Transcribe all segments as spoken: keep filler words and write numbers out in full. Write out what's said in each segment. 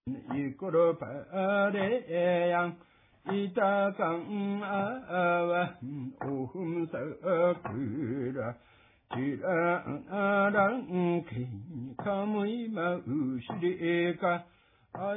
이끌어 바래양 이다강 아와 오흠사 그라 지라랑 감의 마우시리가イラ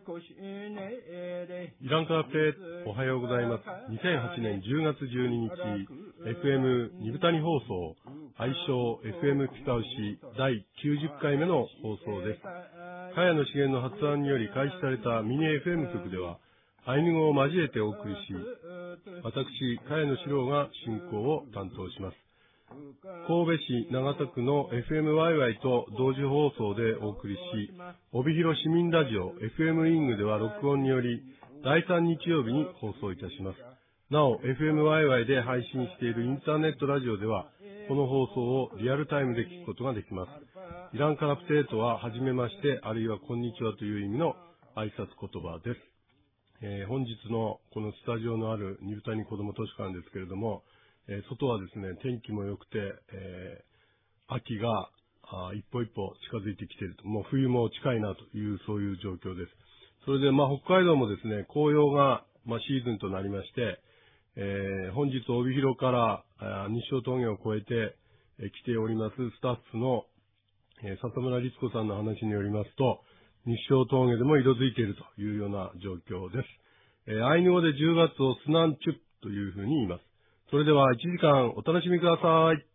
ンカープテおはようございます。にせんはちねんじゅうがつじゅうににち エフエム 二部谷放送愛称 エフエム ピパウシだいきゅうじゅっかいめの放送です。茅野茂の発案により開始されたミニ エフエム 局ではアイヌ語を交えてお送りし、私茅野史郎が進行を担当します。神戸市長田区の エフエム ワイワイと同時放送でお送りし、帯広市民ラジオ エフエム リングでは録音によりだいさん日曜日に放送いたします。なお エフエム ワイワイで配信しているインターネットラジオではこの放送をリアルタイムで聞くことができます。イランカラプテートははじめましてあるいはこんにちはという意味の挨拶言葉です。えー、本日のこのスタジオのある二部谷子ども図書館ですけれども、えー、外はですね、天気も良くて、えー、秋があ一歩一歩近づいてきていると、もう冬も近いなという、そういう状況です。それで、まあ、北海道もですね、紅葉が、まあ、シーズンとなりまして、えー、本日帯広からあ日照峠を越えて、えー、来ておりますスタッフの、えー、里村律子さんの話によりますと、日照峠でも色づいているというような状況です。えー、アイヌ語でじゅうがつをスナンチュッというふうに言います。それではいちじかんお楽しみください。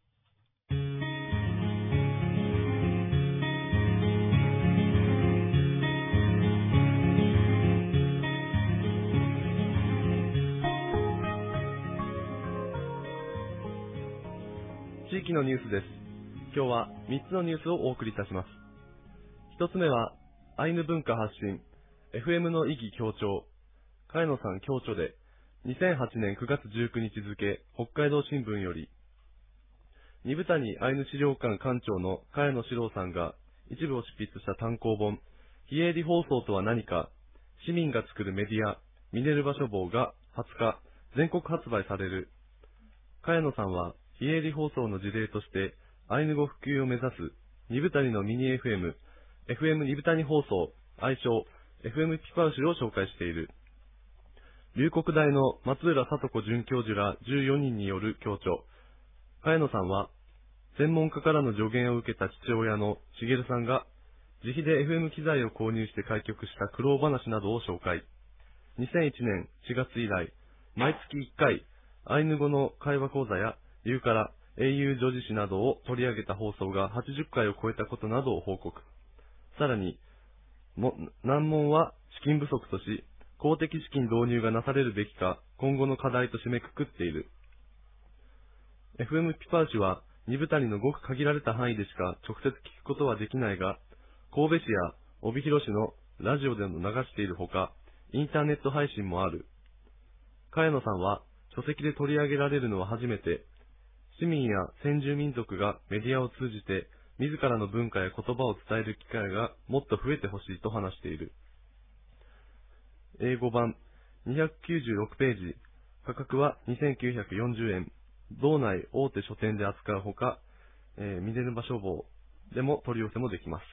地域のニュースです。今日はみっつのニュースをお送りいたします。ひとつめはアイヌ文化発信 エフエム の意義強調、茅野さん強調でにせんはちねんくがつじゅうくにち付北海道新聞より、二部谷アイヌ資料館館長の茅野史郎さんが一部を執筆した単行本、非営利放送とは何か、市民が作るメディア、ミネルヴァ書房がはつか全国発売される。茅野さんは非営利放送の事例としてアイヌ語普及を目指す二部谷のミニ エフエム、エフエム 二部谷放送、愛称 エフエム ピパウシを紹介している。龍谷大の松浦聡子准教授らじゅうよにんによる強調。茅野さんは、専門家からの助言を受けた父親の茂さんが、自費で エフエム 機材を購入して開局した苦労話などを紹介。にせんいちねんしがつ以来、毎月いっかい、アイヌ語の会話講座や、ユーカラ、英雄女子誌などを取り上げた放送がはちじゅっかいを超えたことなどを報告。さらに、も難問は資金不足とし、公的資金導入がなされるべきか、今後の課題と締めくくっている。エフエム ピパウシは、二部谷のごく限られた範囲でしか直接聞くことはできないが、神戸市や帯広市のラジオでも流しているほか、インターネット配信もある。茅野さんは、書籍で取り上げられるのは初めて、市民や先住民族がメディアを通じて、自らの文化や言葉を伝える機会がもっと増えてほしいと話している。英語版にひゃくきゅうじゅうろくページ、価格はにせんきゅうひゃくよんじゅうえん、道内大手書店で扱うほか、えー、ミネルヴァ書房でも取り寄せもできます。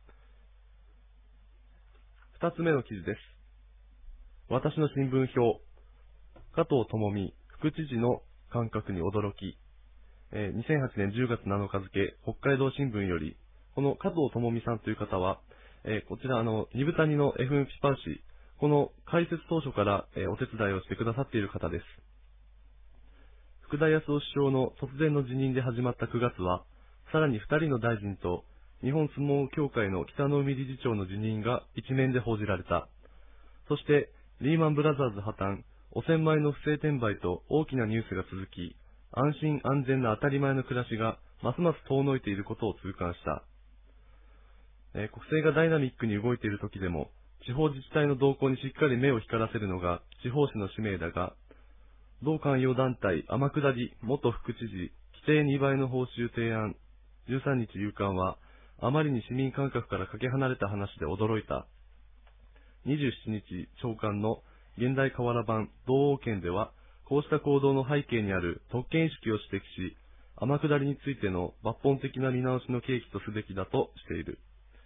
二つ目の記事です。私の新聞表、加藤智美副知事の感覚に驚き、えー、にせんはちねんじゅうがつなのか付、北海道新聞より、この加藤智美さんという方は、えー、こちらあの、二部谷の エフエム ピパウシ、この開設当初から、えー、お手伝いをしてくださっている方です。福田康夫首相の突然の辞任で始まったくがつは、さらにふたりの大臣と日本相撲協会の北の海理事長の辞任が一面で報じられた。そして、リーマンブラザーズ破綻、汚染米の不正転売と大きなニュースが続き、安心安全な当たり前の暮らしがますます遠のいていることを痛感した。えー、国政がダイナミックに動いている時でも、地方自治体の動向にしっかり目を光らせるのが地方紙の使命だが、同関与団体天下り元副知事規定にばいの報酬提案じゅうさんにち夕刊はあまりに市民感覚からかけ離れた話で驚いた。にじゅうしちにち朝刊の現代河原版同王権ではこうした行動の背景にある特権意識を指摘し、天下りについての抜本的な見直しの契機とすべきだとしている。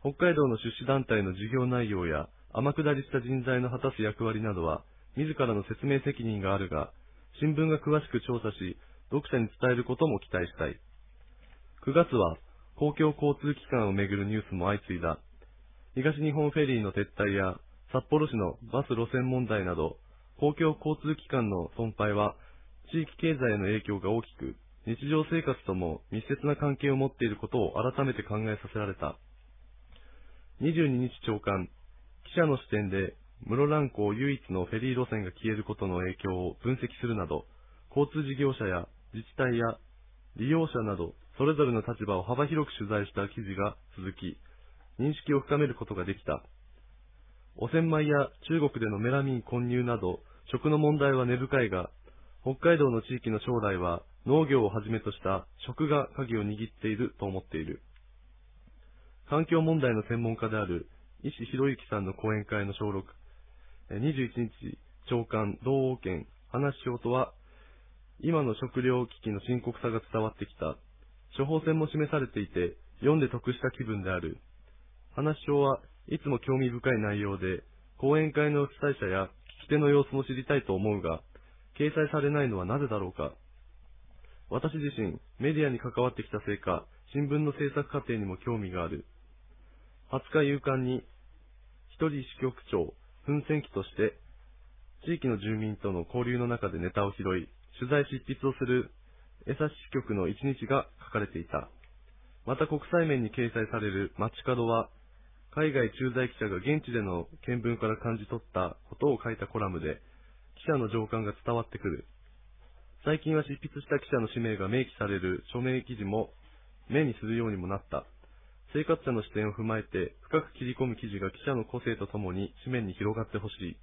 北海道の出資団体の事業内容や天下りした人材の果たす役割などは、自らの説明責任があるが、新聞が詳しく調査し、読者に伝えることも期待したい。くがつは、公共交通機関をめぐるニュースも相次いだ。東日本フェリーの撤退や、札幌市のバス路線問題など、公共交通機関の損廃は、地域経済への影響が大きく、日常生活とも密接な関係を持っていることを改めて考えさせられた。にじゅうににち朝刊、記者の視点で、室蘭港唯一のフェリー路線が消えることの影響を分析するなど、交通事業者や自治体や利用者など、それぞれの立場を幅広く取材した記事が続き、認識を深めることができた。汚染米や中国でのメラミン混入など、食の問題は根深いが、北海道の地域の将来は農業をはじめとした食が鍵を握っていると思っている。環境問題の専門家である石博之さんの講演会の小録、にじゅういちにち朝刊道央圏話しようとは、今の食糧危機の深刻さが伝わってきた。処方箋も示されていて、読んで得した気分である。話しようはいつも興味深い内容で、講演会の主催者や聞き手の様子も知りたいと思うが、掲載されないのはなぜだろうか。私自身、メディアに関わってきたせいか、新聞の制作過程にも興味がある。はつか夕刊に、一人支局長、奮戦記として、地域の住民との交流の中でネタを拾い、取材執筆をする江差支局の一日が書かれていた。また国際面に掲載される街角は、海外駐在記者が現地での見聞から感じ取ったことを書いたコラムで、記者の情感が伝わってくる。最近は執筆した記者の氏名が明記される署名記事も目にするようにもなった。生活者の視点を踏まえて深く切り込む記事が記者の個性とともに紙面に広がってほしい。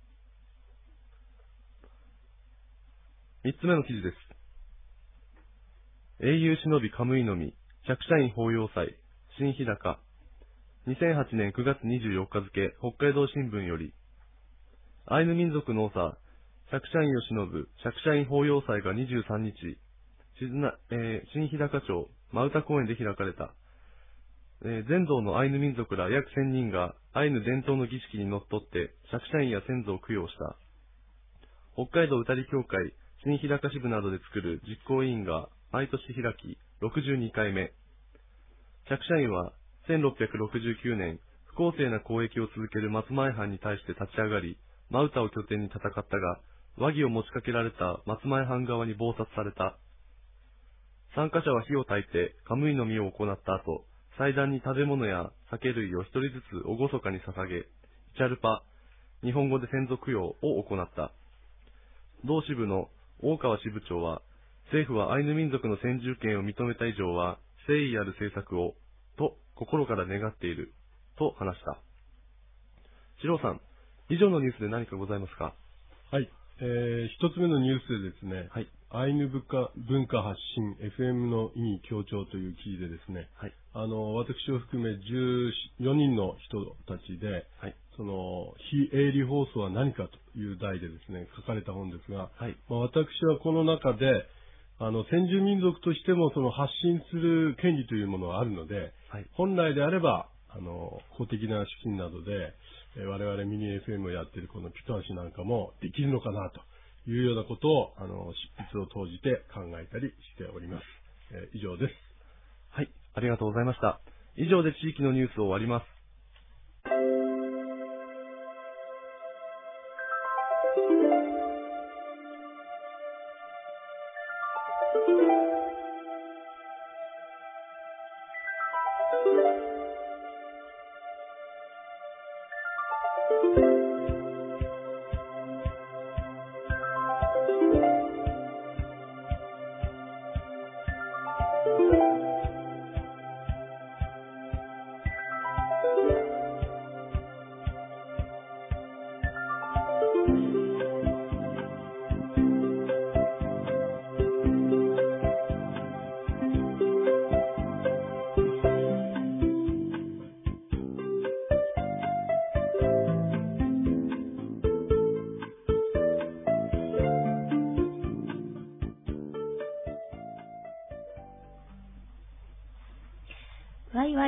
三つ目の記事です。英雄忍びカムイの実、百社員法要祭、新日高。にせんはちねんくがつにじゅうよっか付、北海道新聞より、アイヌ民族の長、百社員を忍ぶ百社員法要祭がにじゅうさんにち、静なえー、新日高町真歌公園で開かれた。えー、全道のアイヌ民族ら約せんにんがアイヌ伝統の儀式にのっとって百社員や先祖を供養した。北海道歌り協会新日高支部などで作る実行委員が毎年開きろくじゅうにかいめ。百社員はせんろっぴゃくろくじゅうきゅうねん、不公正な交易を続ける松前藩に対して立ち上がり、真歌を拠点に戦ったが、和議を持ちかけられた松前藩側に謀殺された。参加者は火を焚いてカムイの実を行った後、祭壇に食べ物や酒類を一人ずつ厳かに捧げ、イチャルパ、日本語で先祖供養を行った。同支部の大川支部長は、政府はアイヌ民族の先住権を認めた以上は、誠意ある政策を、と心から願っている、と話した。四郎さん、以上のニュースで何かございますか？ はい。えー、一つ目のニュースでですね、 はい、 アイヌ文化、文化発信 エフエム の意義強調という記事でですね、 はい、 あの、私を含めじゅうよにんの人たちで、 はい、 その、非営利放送は何かという題でですね、書かれた本ですが、 はい、 まあ、私はこの中で、あの、先住民族としてもその発信する権利というものがあるので、 はい、 本来であれば、あの、公的な資金などで、えー、我々ミニ エフエム をやっているこのピトアシなんかもできるのかなというようなことを、あの、執筆を通じて考えたりしております。えー、以上です。 はい、ありがとうございました。以上で地域のニュースを終わります。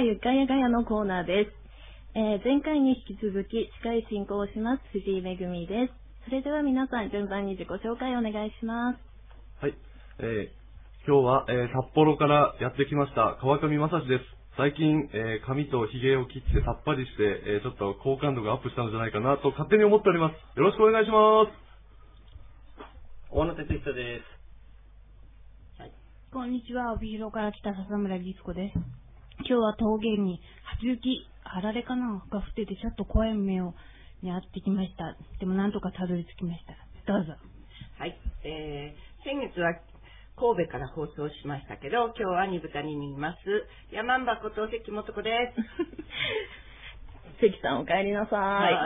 ゆかやがやのコーナーです。えー、前回に引き続き司会進行をします藤井めぐみです。それでは皆さん順番に自己紹介お願いします。 はい、えー、今日は、えー、札幌からやってきました川上正史です。最近、えー、髪と髭を切ってさっぱりして、えー、ちょっと好感度がアップしたのじゃないかなと勝手に思っております。よろしくお願いします。 大野哲久です。 はい、こんにちは。帯広から来た笹村律子です。今日は峠に初雪、あられかなが降っててちょっと怖い目をに遭ってきました。でもなんとかたどり着きました。どうぞ。 はい、えー、先月は神戸から放送しましたけど、今日は二豚にいます山んばこと関本子です。 関さんお帰りなさい。はい。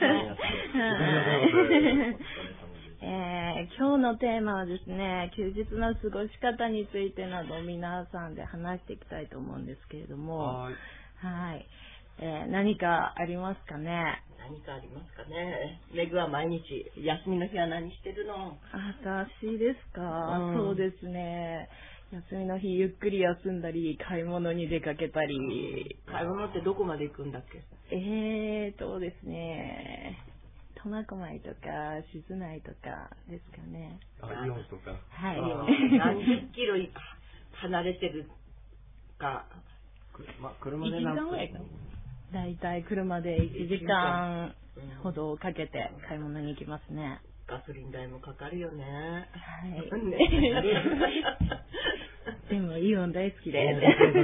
えー、今日のテーマはですね、休日の過ごし方についてなど皆さんで話していきたいと思うんですけれども、はい、はい、えー、何かありますかね。 何かありますかね。メグは毎日休みの日は何してるの？ 私ですか、うん、そうですね。休みの日ゆっくり休んだり買い物に出かけたり。 買い物ってどこまで行くんだっけ？ えーとですね、苫小牧とか静内とかですかね。 あ、イオンとか。 はい。 何十キロ離れてるか。 まあ、車で何分？ だいたい車でいちじかんほどかけて買い物に行きますね。 ガソリン代もかかるよね。 はい。でもイオン大好きです。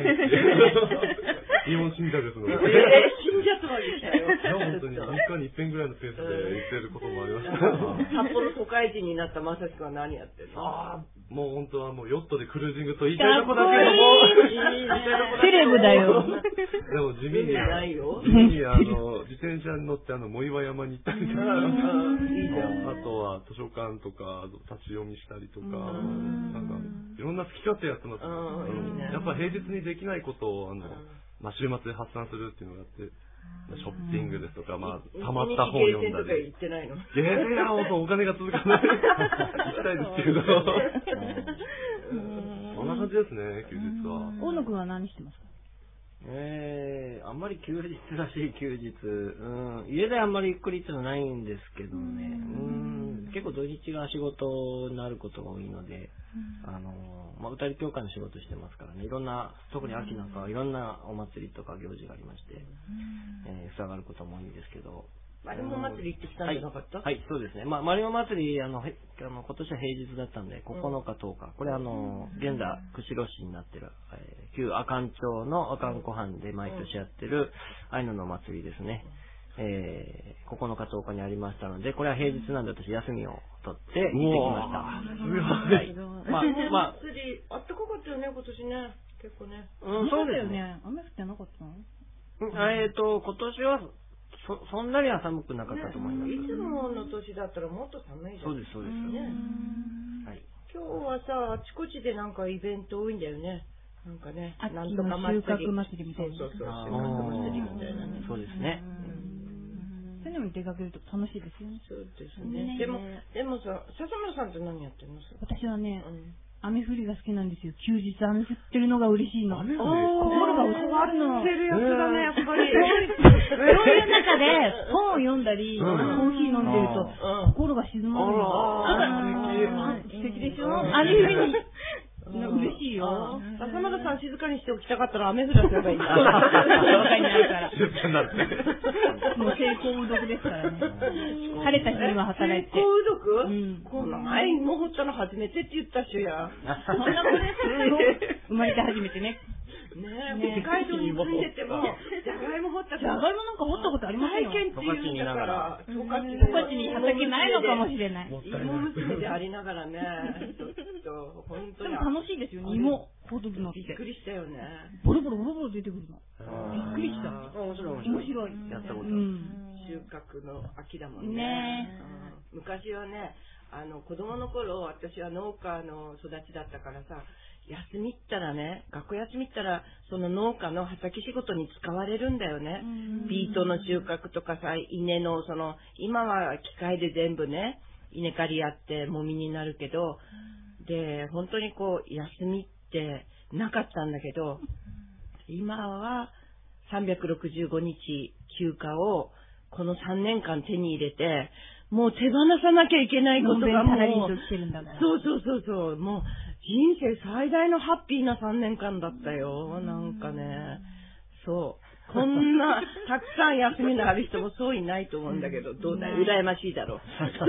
イオン信者ですので。 えー、信者とは言ったよ。 本当にみっかにいっぺんぐらいのペースで行ってることもありました。 札幌都会人になったまさしくは何やってるの？ ああ、もう本当はもうヨットでクルージングと言いたいとこだけども。 セレブだよ。 でも地味にないよ。 地味にあの自転車に乗ってあの藻岩山に行ったりとか、あとは図書館とか立ち読みしたりとか、なんかいろんな好き勝手やってます。やっぱ平日にできないことをあの。まあ、週末で発散するっていうのがあって、ショッピングですとか、まあ、たまった本読んだり。 ゲーセンとか行ってないの？ ゲーセンは本当お金が続かない。行きたいですけど。そんな感じですね、休日は。 大野くんは何してますか？ えー、あんまり休日らしい休日。うん、家であんまりゆっくりってのはないんですけどね。うん、結構土日が仕事になることが多いので、あの、まあ、歌り協会の仕事してますからね、いろんな、特に秋なんかはいろんなお祭りとか行事がありまして、えー、塞がることも多いんですけど。 マリモ祭り行ってきたんじゃなかった？ はい、はい、そうですね。まあ、マリモ祭り、あの、へあの今年は平日だったんで、ここのかとおか。これあの、現在、釧路市になってる、えー、旧阿寒町の阿寒湖畔で毎年やってるアイヌの祭りですね。えー、ここのかとおかにありましたので、これは平日なんで私休みを取って行ってきました。 すごい。はい。まあ、まあ、祭り、あったかかったよね、今年ね。結構ね。 うん、そうですよね。雨降ってなかったの？ えっと、今年は、そ, そんなには寒くなかったと思います。 ね、いつもの年だったらもっと寒いじゃん。 そうです、そうです。ね、 はい、今日はさ、あちこちでなんかイベント多いんだよね。なんかね、 なんとか収穫祭りみたいな。 そうそうそう、収穫祭りみたいなね。 そうですね。 そういうのに出かけると楽しいですよね。 そうですね。でも、でもさ、笹村さんって何やってるの？ 私はね、うん雨降りが好きなんですよ。休日雨降ってるのが嬉しいの。 雨降り心が落ちがあるの。 てるやつだね、やっぱり。 そういう中で本を読んだり、コーヒー飲んでると心が静まるの。素敵でしょ？雨降りに嬉しいよ。 笹村さん静かにしておきたかったら雨降らせればいいんだ。 静かになるから。 静かになるね。 もう成功うどくですからね。晴れた日には働いて。 成功うどく？ うん。 この前も掘ったの初めてって言ったっしょや。 そんなことですよ。生まれて初めてね。 ねえ、北海道に住んでても、じゃがいも掘ったじゃがいもなんか掘ったことありませんよ。 体験って言うんだから、 十勝に畑ないのかもしれない。 芋娘でありながらね、ちょっと、本当に。 でも楽しいですよ、芋掘るのって。 びっくりしたよね。 ボロボロボロボロ出てくるの。びっくりした。 面白い面白い。 やったこと。 収穫の秋だもんね。昔はね、あの、子供の頃、私は農家の育ちだったからさ、休みったらね、学校休みったら、その農家の畑仕事に使われるんだよね。ビートの収穫とかさ、稲のその、今は機械で全部ね、稲刈りやってもみになるけど、で、本当にこう、休みってなかったんだけど、 今はさんびゃくろくじゅうごにち休暇をこのさんねんかん手に入れて、もう手放さなきゃいけないことがもう、そうそうそうそう、もう人生最大のハッピーなさんねんかんだったよ。なんかね、そう。こんなたくさん休みのある人もそういないと思うんだけど、どうだい、羨ましいだろう。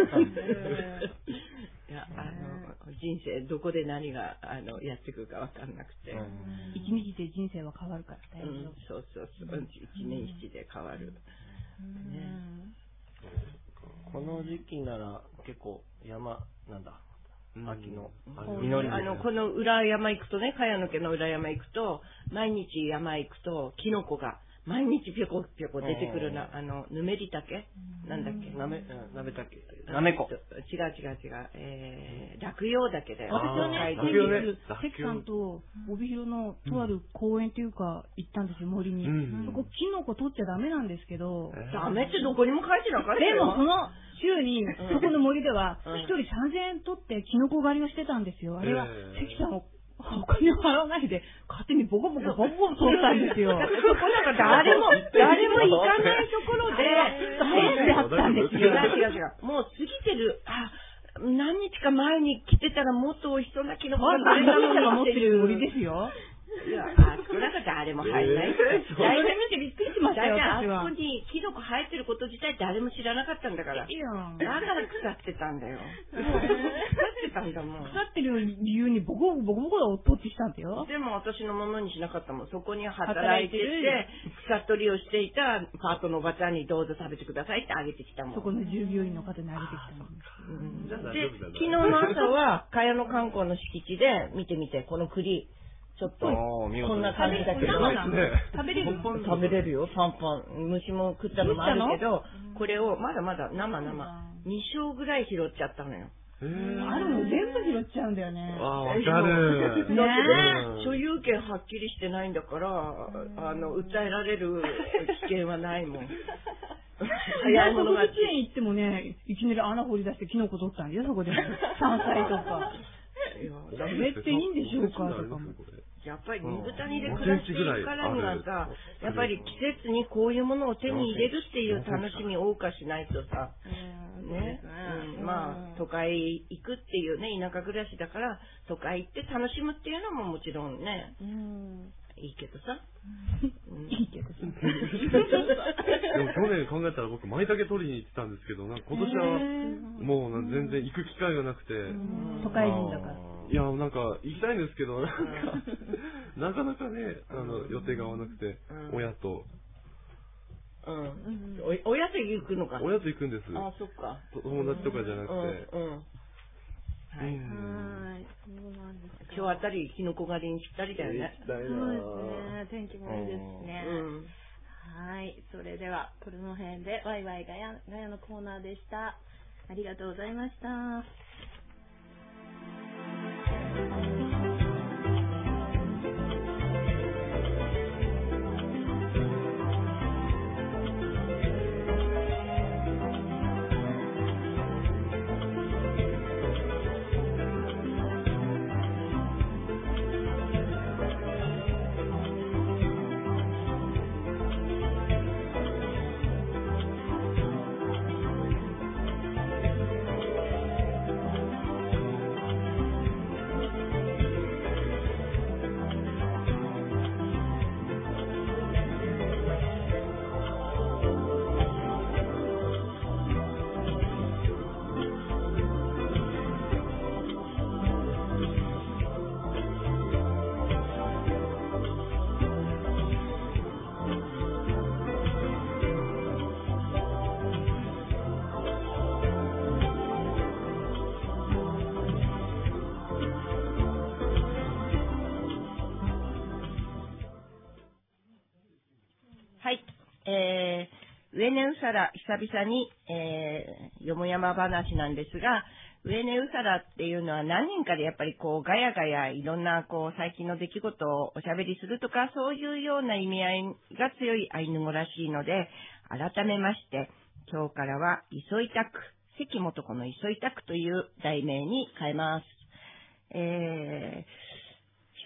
いや、あの、人生どこで何があのやってくるかわかんなくて。 一日で人生は変わるから大丈夫、うん。 そうそうそう。一年七で変わる。ね、 この時期なら結構山、なんだ、秋の実り、あの、この裏山行くとね、茅野家の裏山行くと、毎日山行くと、キノコが、毎日ぴょこぴょこ出てくるな、あの、ぬめりたけなんだっけなめ、なめたけなめこ。 違う違う違う。えー、落葉だけだよ。 私はね、先日、関さんと帯広のとある公園というか、行ったんですよ、森に。そこ、キノコ取っちゃダメなんですけど。 ダメってどこにも書いてなかったよ。 でも、その週に、そこの森では、一人さんぜんえん取ってキノコ狩りをしてたんですよ。あれは、関さんを、お金を払わないで、勝手にボコボコボコボコ取ったんですよ。そこなんか誰も、誰も行かないところで、 変であったんですよ。 違う違う違う。もう過ぎてる、あ、何日か前に来てたらもっと人なきのが取れたのが持ってる森ですよ。 いや、あそこなんか誰も入らない。 大体見てびっくりしましたよ、 あそこにキノコ生えてること自体誰も知らなかったんだから。いや、だから腐ってたんだよ。腐ってたんだもん。 腐ってる理由にボコボコボコボコを取ってきたんだよ。 でも私のものにしなかったもん。そこに働いてて、草取りをしていたパートのおばちゃんにどうぞ食べてくださいってあげてきたもん。 そこの従業員の方にあげてきたもん。 で、昨日の朝は、茅野観光の敷地で、見てみて、この栗。ちょっと、こんな感じだけど、 食べれる食べれるよ、パンパン。虫も食ったのもあるけど、これを、まだまだ生生、に升ぐらい拾っちゃったのよ。 あるの全部拾っちゃうんだよね。 ああ、わかる。 ねえ。所有権はっきりしてないんだから、あの、訴えられる危険はないもん。 早いものが。動物園行ってもね、いきなり穴掘り出してキノコ取ったんだよ、そこで。山菜とか。それっていいんでしょうかとかも。 やっぱり水谷で暮らしているからにはさ、やっぱり季節にこういうものを手に入れるっていう楽しみを謳歌しないとさ、ね、うん、まあ都会行くっていうね、田舎暮らしだから都会行って楽しむっていうのももちろんね、うん、いいけどさ、 うん、いいけどさ。 でも去年考えたら僕舞茸取りに行ってたんですけど、なんか今年はもう全然行く機会がなくて、 都会人だから。 いや、なんか行きたいんですけど、なんかなかなかね、あの予定が合わなくて、親と。 うん。お親と行くのか。 親と行くんです。 あ、そっか。 友達とかじゃなくて。うん。はい。 はい。そうなんです。今日あたりキノコ狩りにぴったりだよね。 そうですね。天気もいいですね。はい。それでは、この辺でワイワイガヤガヤのコーナーでした。ありがとうございました。はい。えー、上根うさら、久々に、えー、よもやま話なんですが、上根うさらっていうのは何人かでやっぱりこう、ガヤガヤいろんなこう、最近の出来事をおしゃべりするとか、そういうような意味合いが強いアイヌ語らしいので、改めまして、今日からは、磯いたく、関元子の磯いたくという題名に変えます。えー、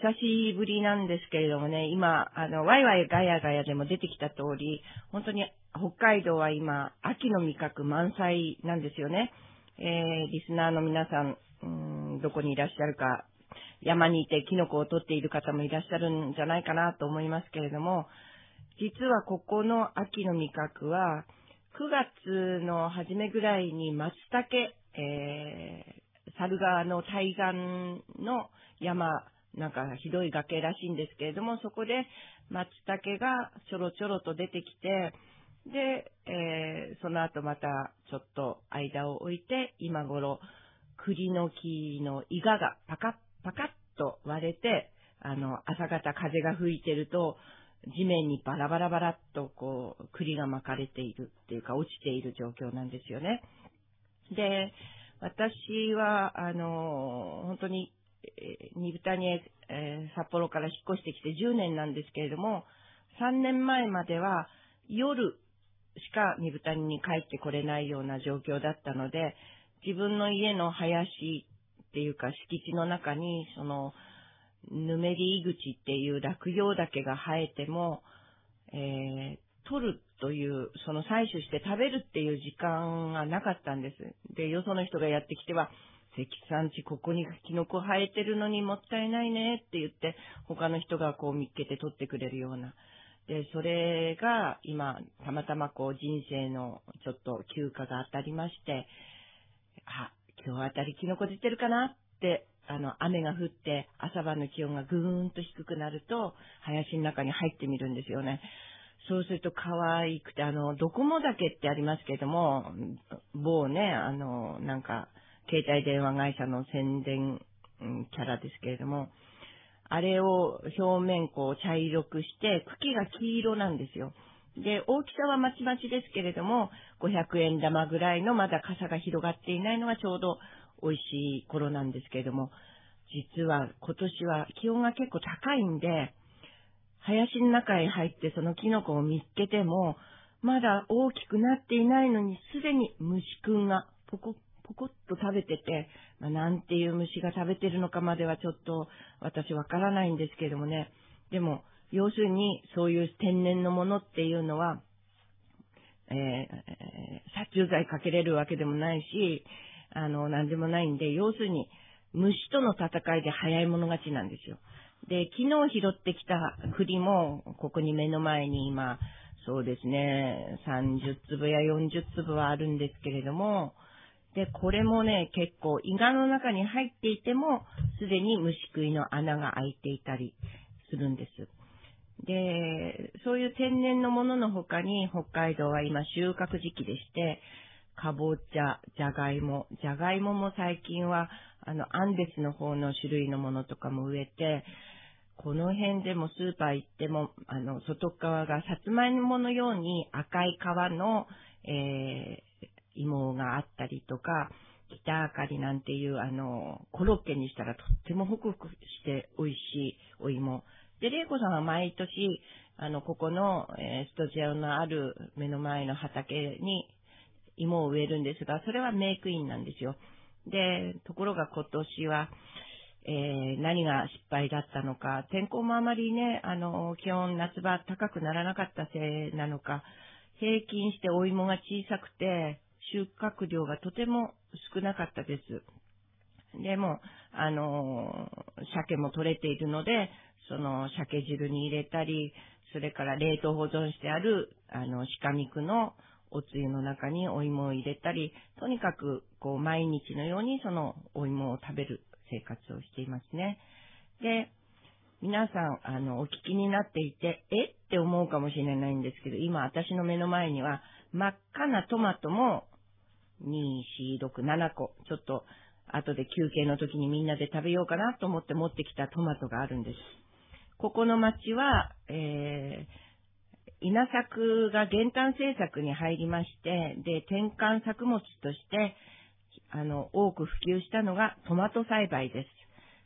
久しぶりなんですけれどもね、今、あの、ワイワイガヤガヤでも出てきた通り、本当に北海道は今、秋の味覚満載なんですよね。えー、リスナーの皆さん、うーん、どこにいらっしゃるか、山にいてキノコを取っている方もいらっしゃるんじゃないかなと思いますけれども、実はここの秋の味覚は、くがつの初めぐらいに松茸、えー、猿川の対岸の山、なんかひどい崖らしいんですけれども、そこで松茸がちょろちょろと出てきて、で、えー、その後またちょっと間を置いて、今頃栗の木のイガがパカッパカッと割れて、あの、朝方風が吹いてると、地面にバラバラバラっとこう、栗が巻かれているっていうか、落ちている状況なんですよね。で、私は、あの、本当に、えー、二豚に、えー、札幌から引っ越してきてじゅうねんなんですけれども、さんねんまえまでは夜しか二豚に帰ってこれないような状況だったので、自分の家の林っていうか敷地の中に、その、ぬめり井口っていう落葉竹が生えても、えー、取るという、その採取して食べるっていう時間がなかったんです。で、よその人がやってきては、関さんちここにキノコ生えてるのにもったいないねって言って、他の人がこう見つけて取ってくれるような。で、それが今、たまたまこう人生のちょっと休暇が当たりまして、あ、今日あたりキノコ出てるかなって、あの、雨が降って朝晩の気温がぐーんと低くなると、林の中に入ってみるんですよね。そうすると可愛くて、あの、ドコモ岳ってありますけども、某ね、あの、なんか、携帯電話会社の宣伝キャラですけれども、あれを表面こう茶色くして、茎が黄色なんですよ。で、大きさはまちまちですけれども、ごひゃくえん玉ぐらいのまだ傘が広がっていないのがちょうど美味しい頃なんですけれども、実は今年は気温が結構高いんで、林の中へ入ってそのキノコを見つけても、まだ大きくなっていないのにすでに虫くんがポコポコっと食べてて、まあ、なんていう虫が食べてるのかまではちょっと私わからないんですけれどもね。でも、要するにそういう天然のものっていうのは、えー、殺虫剤かけれるわけでもないし、あの、なんでもないんで、要するに虫との戦いで早い者勝ちなんですよ。で、昨日拾ってきた栗も、ここに目の前に今、そうですね、さんじゅっつぶやよんじゅっつぶはあるんですけれども、で、これもね、結構、イガの中に入っていても、すでに虫食いの穴が開いていたりするんです。で、そういう天然のものの他に、北海道は今収穫時期でして、かぼちゃ、じゃがいも、じゃがいもも最近は、あの、アンデスの方の種類のものとかも植えて、この辺でもスーパー行っても、あの、外側がさつまいものように赤い皮の、えー、芋があったりとか、北あかりなんていう、あの、コロッケにしたらとってもホクホクして美味しいお芋。で、玲子さんは毎年、あの、ここの、えー、ストジオのある目の前の畑に芋を植えるんですが、それはメイクインなんですよ。で、ところが今年は、えー、何が失敗だったのか、天候もあまりね、あの、気温、夏場高くならなかったせいなのか、平均してお芋が小さくて、収穫量がとても少なかったです。でも、あの、鮭も取れているので、その鮭汁に入れたり、それから冷凍保存してある、あの、鹿肉のおつゆの中にお芋を入れたり、とにかく、こう、毎日のようにそのお芋を食べる生活をしていますね。で、皆さん、あの、お聞きになっていて、えって思うかもしれないんですけど、今私の目の前には、真っ赤なトマトも、に、よん、ろく、ななこ、ちょっと、後で休憩の時にみんなで食べようかなと思って持ってきたトマトがあるんです。ここの町は、えー、稲作が減反政策に入りまして、で、転換作物として、あの、多く普及したのがトマト栽培です。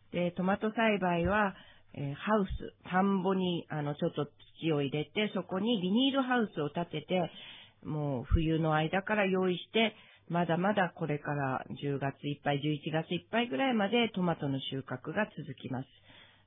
で、トマト栽培は、えー、ハウス、田んぼに、あの、ちょっと土を入れて、そこにビニールハウスを建てて、もう冬の間から用意して、まだまだこれからじゅうがついっぱい、じゅういちがついっぱいぐらいまでトマトの収穫が続きます。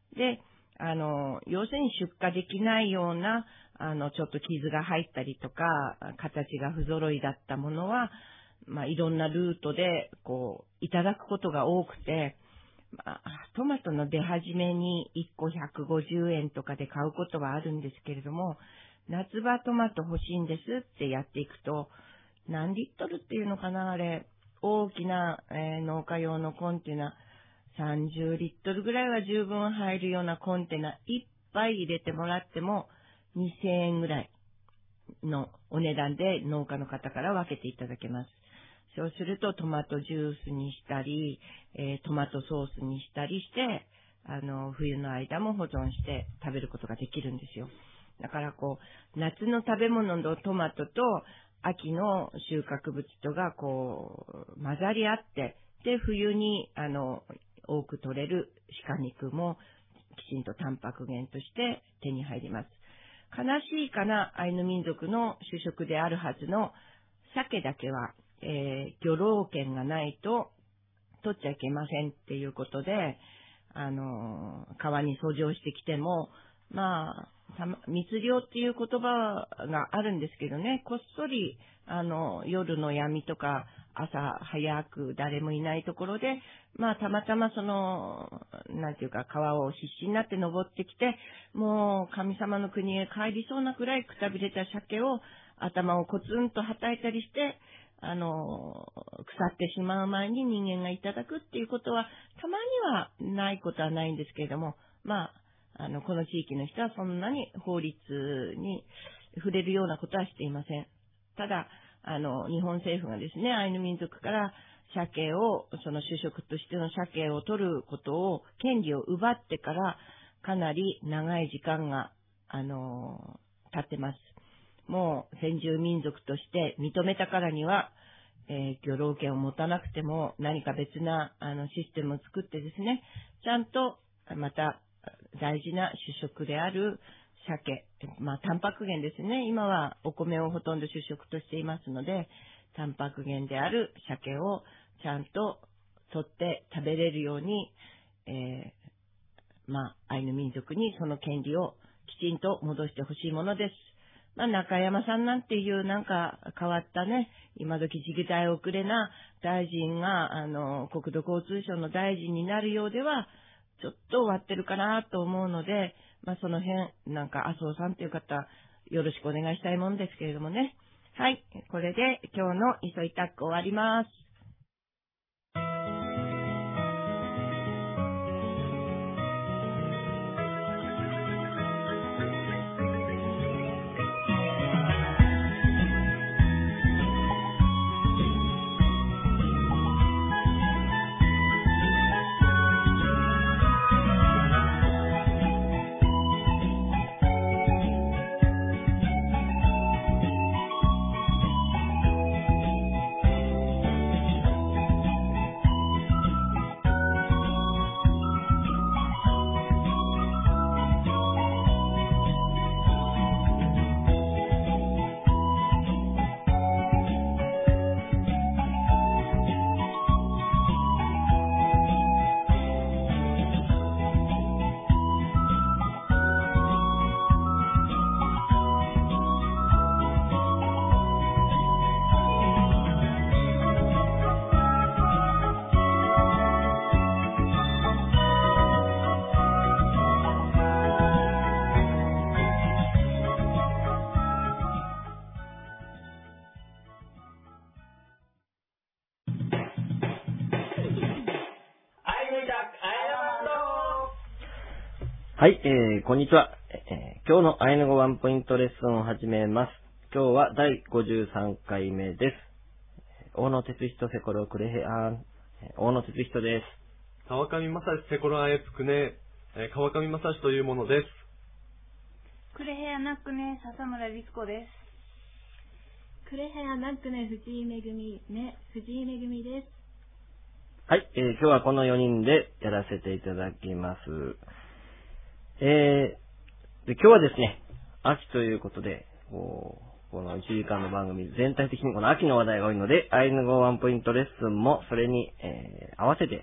で、あの、要するに出荷できないような、あの、ちょっと傷が入ったりとか、形が不揃いだったものは、まあ、いろんなルートで、こう、いただくことが多くて、まあ、トマトの出始めにいっこひゃくごじゅうえんとかで買うことはあるんですけれども、夏場トマト欲しいんですってやっていくと、何リットルっていうのかな、あれ、大きな、えー、農家用のコンテナ、さんじゅうリットルぐらいは十分入るようなコンテナいっぱい入れてもらってもにせんえんぐらいのお値段で農家の方から分けていただけます。そうするとトマトジュースにしたり、えー、トマトソースにしたりして、あの、冬の間も保存して食べることができるんですよ。だからこう、夏の食べ物のトマトと秋の収穫物とがこう、混ざり合って、で、冬に、あの、多く取れる鹿肉もきちんとタンパク源として手に入ります。悲しいかな、アイヌ民族の主食であるはずの鮭だけは、えー、漁労権がないと取っちゃいけませんっていうことで、あのー、川に遡上してきても、まあ、密漁っていう言葉があるんですけどね、こっそり、あの、夜の闇とか、朝早く誰もいないところで、まあ、たまたまその、なんていうか、川を必死になって登ってきて、もう神様の国へ帰りそうなくらいくたびれた鮭を頭をコツンとはたいたりして、あの、腐ってしまう前に人間がいただくっていうことは、たまにはないことはないんですけれども、まあ、あの、この地域の人はそんなに法律に触れるようなことはしていません。ただ、あの、日本政府がですね、アイヌ民族から鮭を、その主食としての鮭を取ることを、権利を奪ってから、かなり長い時間が、あの、経ってます。もう先住民族として認めたからには、えー、漁労権を持たなくても何か別なあのシステムを作ってですね、ちゃんとまた大事な主食である鮭、まあタンパク源ですね。今はお米をほとんど主食としていますので、タンパク源である鮭をちゃんと取って食べれるように、えー、まあアイヌ民族にその権利をきちんと戻してほしいものです。まあ、中山さんなんていうなんか変わったね、今時時代遅れな大臣が、あの、国土交通省の大臣になるようでは、ちょっと終わってるかなと思うので、まあ、その辺、なんか麻生さんという方、よろしくお願いしたいもんですけれどもね。はい。これで今日の磯いタック終わります。 はい、えー、こんにちは、えー。今日のアイヌ語ワンポイントレッスンを始めます。今日はだいごじゅうさんかいめです。大野哲人セコロクレヘアン、大野哲人です。 川上正史セコロアエプクネ、川上正史というものです。 クレヘアナックネ、笹村律子です。 クレヘアナックネ、藤井めぐみ、ね、藤井めぐみです。 はい、えー、今日はこのよにんでやらせていただきます。えー、で今日はですね、秋ということで、こう、このいちじかんの番組全体的にこの秋の話題が多いので、アイヌ語ワンポイントレッスンもそれに、えー、合わせて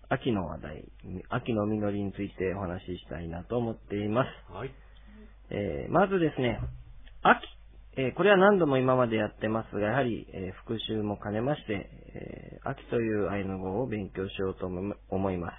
秋の話題、秋の実りについてお話ししたいなと思っています。 はい。 えー、まずですね、秋、えー、これは何度も今までやってますが、やはり、えー、復習も兼ねまして、えー、秋というアイヌ語を勉強しようと思います。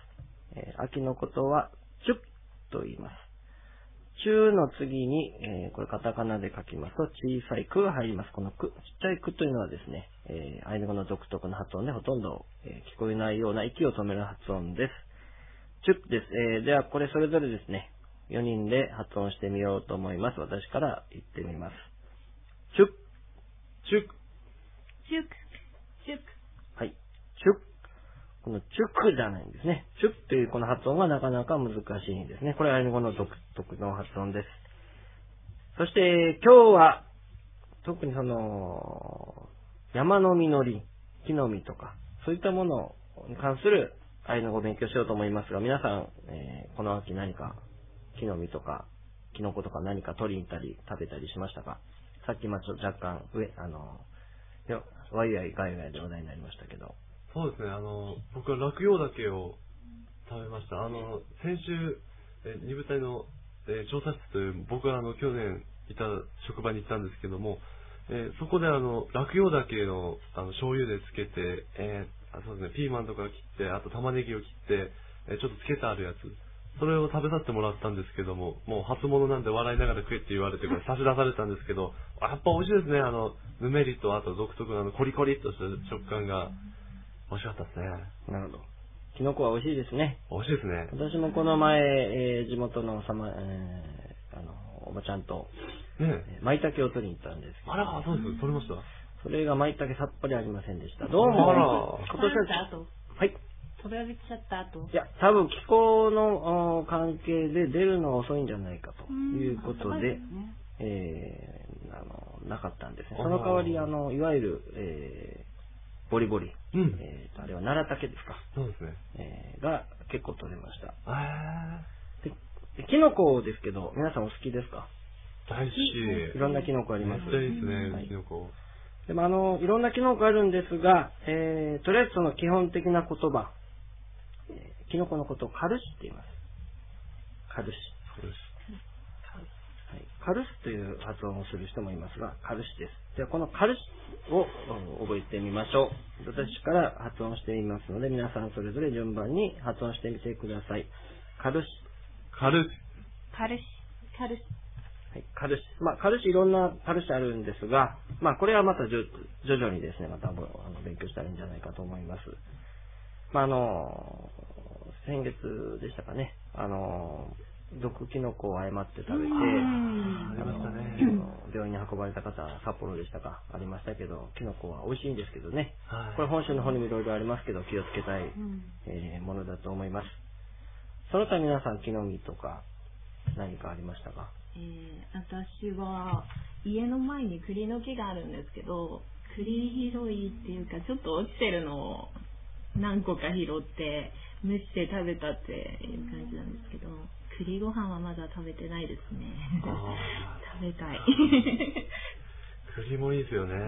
えー、秋のことは、チュッと言います。チュの次に、えー、これカタカナで書きますと、小さいクが入ります。このク、ちっちゃいクというのはですね、えー、アイヌ語の独特の発音でほとんど、えー、聞こえないような息を止める発音です。チュッです。えー、ではこれそれぞれですね、よにんで発音してみようと思います。私から言ってみます。チュッ、チュッ、 チュック、チュック。 はい、チュッ。このチュックじゃないんですね。チュッというこの発音がなかなか難しいんですね。これはアイヌ語の独特の発音です。そして今日は特にその山の実り、木の実とかそういったものに関するアイヌ語を勉強しようと思いますが、皆さん、えー、この秋何か木の実とかキノコとか何か取りに行ったり食べたりしましたか？さっきまちょっと若干上あのワイワイガイガイで話題になりましたけど。 そうですね、あの、僕は落葉竹を食べました。あの、先週、え二部隊の、えー、調査室という、僕はあの、去年いた職場に行ったんですけども、えー、そこであの、落葉竹の、あの、醤油でつけて、えー、あそうですね、ピーマンとか切って、あと玉ねぎを切って、えー、ちょっとつけてあるやつ。それを食べさせてもらったんですけども、もう初物なんで笑いながら食えって言われてから差し出されたんですけど、やっぱ美味しいですね、あの、ぬめりと、あと独特のあの、コリコリっとした食感が、美味しかったですね。 なるほど。キノコは美味しいですね。 美味しいですね。 私もこの前、えー、地元のさま、えー、あの、おばちゃんと、 ねえー、舞茸を取りに行ったんですけど。 あら、そうです。取れました。 それが舞茸さっぱりありませんでした。どうも。 あら。 今年は、 後はい。 取られちゃった後。 いや、多分気候の関係で出るのが遅いんじゃないかということで、でね、えー、あの、なかったんですね。その代わり、あの、いわゆる、えー、ボリボリ。 うん。 えーと、あれは奈良竹ですか。 そうですね。 えー、が結構取れました。 えー、で、キノコですけど、皆さんお好きですか？ 大好き。 いろんなキノコあります。 めっちゃいいですね、 はい、 キノコ。 でもあの、いろんなキノコあるんですが、えー、とりあえずその基本的な言葉、えー、キノコのことをカルシって言います。カルシ。 カルシ。 はい、カルスという発音をする人もいますが、カルシです。ではこのカルシを覚えてみましょう。私から発音してみますので、皆さんそれぞれ順番に発音してみてください。カルシ。 カルシ。 カルシ。カルシ。 はい、カルシ。まあ、カルシいろんなカルシあるんですが、まあ、これはまた徐々にですね、またあの勉強したらいいんじゃないかと思います。まあ、あの、先月でしたかね、あの、毒キノコを誤って食べて、ありましたね。 病院に運ばれた方、札幌でしたか、ありましたけど、キノコは美味しいんですけどね。 はい、 これ本州の方にもいろいろありますけど、気をつけたい、えー、ものだと思います。その他皆さん、木の実とか何かありましたか？ えー、私は家の前に栗の木があるんですけど、栗拾いっていうか、ちょっと落ちてるのを何個か拾って蒸して食べたっていう感じなんですけど、栗ご飯はまだ食べてないですね。食べたい。 栗もいいですよね。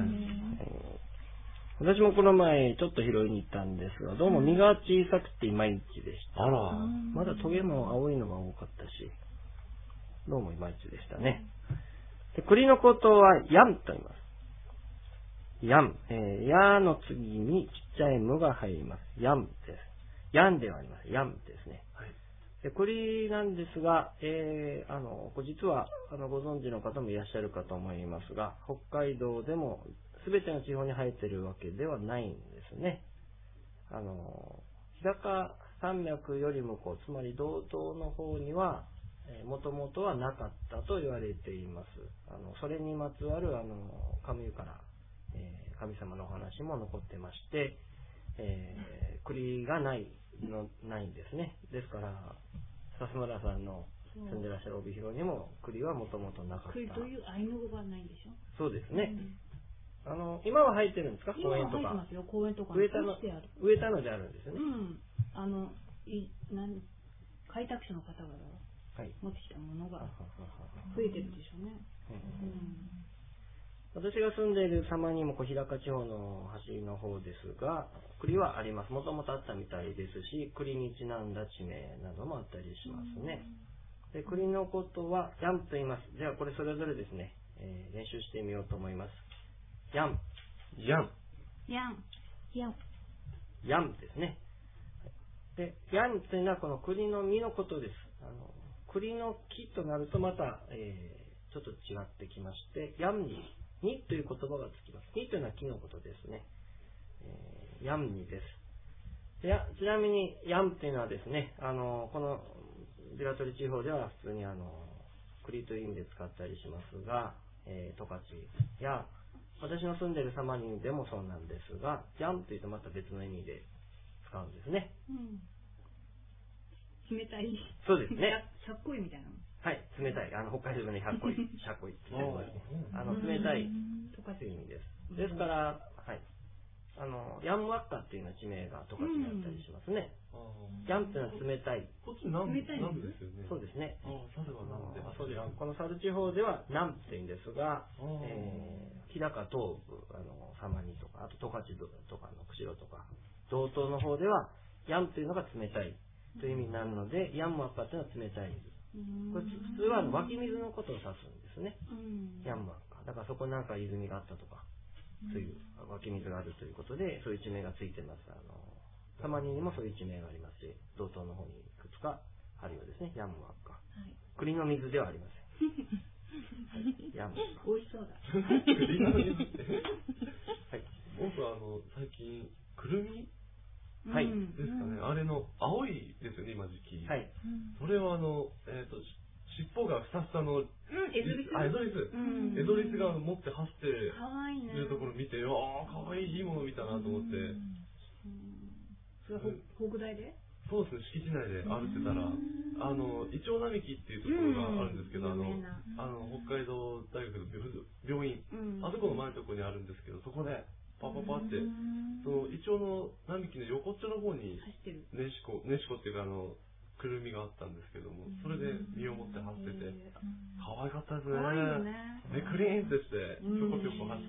私もこの前ちょっと拾いに行ったんですが、どうも実が小さくていまいちでした。 あら。 まだトゲも青いのが多かったし、どうもいまいちでしたね。で、栗のことはヤンと言います。ヤン。えー、ヤの次にちっちゃいムが入ります。ヤンです。ヤンではあります。ヤンですね。はい、で栗なんですが、えー、あの、実は、あの、ご存知の方もいらっしゃるかと思いますが、北海道でもすべての地方に生えてるわけではないんですね。あの、日高山脈よりもこう、つまり道東の方には、もともとはなかったと言われています。あの、それにまつわる、あの、神湯から、えー、神様のお話も残ってまして、えー、栗がないの、ないんですね。ですから、笹村さんの住んでらっしゃる帯広にも栗はもともとなかった。 栗というアイヌ語がないんでしょ？ そうですね。うん、あの、今は生えてるんですか？公園とか。 今は生えてますよ、公園とか。 植えたの、植えたのであるんですよね。 うん。あの、い、なん、開拓者の方々が持ってきたものが増えてるでしょうね。うん。 私が住んでいる様にも小日高地方の端の方ですが、栗はあります。もともとあったみたいですし、栗にちなんだ地名などもあったりしますね。で、栗のことはヤンと言います。ではこれそれぞれですね、えー、練習してみようと思います。ヤン。 ヤン。 ヤン。ヤン。 ヤンですね。で、ヤンというのはこの栗の実のことです。あの栗の木となるとまた、えー、ちょっと違ってきまして、ヤンに、にという言葉がつきます。にというのは木のことですね。えー、ヤンにです。でちなみに、ヤンというのはですね、あの、このビラトリ地方では普通にあの、栗という意味で使ったりしますが、えー、十勝や、私の住んでいる様にでもそうなんですが、ヤンというとまた別の意味で使うんですね。 うん。冷たい。 そうですね。 しゃっこいみたいな。 はい、冷たい。あの、北海道でひゃっこい、しゃっこいって言ってあの、冷たいとかという意味です。ですから、はい。あの、ヤンワッカっていうのは地名が十勝にあったりしますね。ヤンっていうのは冷たい。 こっち南部ですよね。 そうですね。 ああ、猿は南部で。 そうです。この猿地方では南っていうんですが、えー、日高東部、あの、様にとか、あと十勝とかの釧路とか、道東の方では、ヤンというのが冷たいという意味になるので、ヤンワッカというのは冷たい水。これ普通は湧き水のことを指すんですね。ヤンワッカ。だからそこになんか泉があったとか、そういう湧き水があるということで、そういう地名がついてます。あの、たまににもそういう地名がありますし、道東の方にいくつかあるようですね。ヤンワッカ。はい、栗の水ではありません。はい、ヤンワッカ。 美味しそうだ。 栗の水って。はい。僕はあの、最近、くるみはい。 ですかね。あれの、青いですよね、今時期。 はい。 それはあの、えっと、尻尾がふさふさの、 エゾリスあ、エゾリス。エゾリスが持って走ってるところ見て、ああ、かわいい、いいもの見たなと思って。 それは北大で？ そうですね、敷地内で歩ってたら、あの、イチョウ並木っていうところがあるんですけど、あの、あの、北海道大学の病院、あそこの前のところにあるんですけど、そこで、パパパって、そのイチョウの並木の横っちょの方に、ネシコ、ネシコっていうかあの、くるみがあったんですけども、それで身を持って走ってて、可愛かったですね。 可愛いよね。 で、クリーンってして、ぴょこぴょこ走って。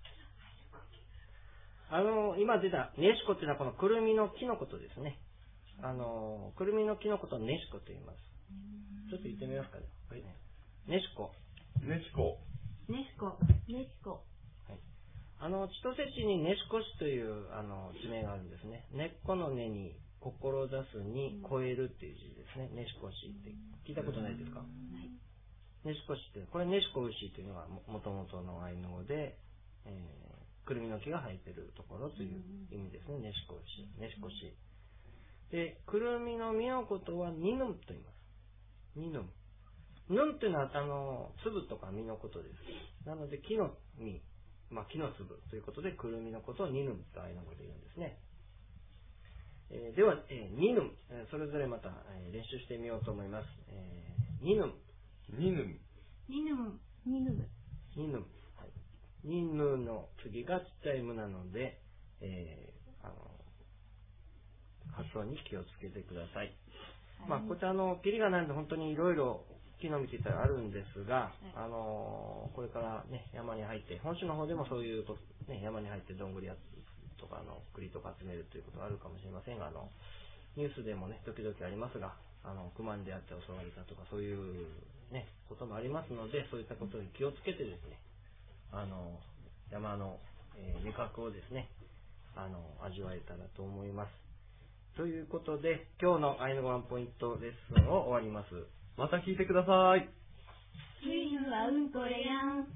あの、今出たネシコっていうのはこのくるみの木のことですね。あの、くるみの木のことをネシコと言います。ちょっと言ってみますかね。はい。ネシコ。 ネシコ。 ネシコ。ネシコ。 あの、千歳市に根しこ市という、あの、地名があるんですね。根っこの根に、志すに、超えるっていう字ですね。根しこ市って。聞いたことないですか？はい。根しこ市って、これ根しこ牛というのがもともとのアイヌ語で、えー、くるみの木が生えてるところという意味ですね。根しこ市。根しこ市。で、くるみの実のことはニヌムと言います。ニヌム。ヌンというのは、あの、粒とか実のことです。なので、木の実。まあ、木の粒ということで、くるみのことをニヌムとアイヌ語で言うんですね。えー、では、えー、ニヌム、えー、それぞれまた、えー、練習してみようと思います。えー、ニヌム。 ニヌム。 ニヌム。ニヌム。 ニヌム。はい。ニヌの次がちっちゃい無なので、えー、あの、発音に気をつけてください。はい、まあ、こちらの、キリがないので本当にいろいろ、木の実ってあるんですが、あのー、これからね、山に入って、本州の方でもそういう、ね、山に入ってどんぐりやとか、あの、栗とか集めるということがあるかもしれませんが、あの、ニュースでもね、時々ありますが、あの、熊に出会って襲われたとか、そういうね、こともありますので、そういったことに気をつけてですね、あの、山の、えー、味覚をですね、あの、味わえたらと思います。ということで、今日のアイヌ語ワンポイントレッスンを終わります。 また聞いてください。 冬はうんこれやん。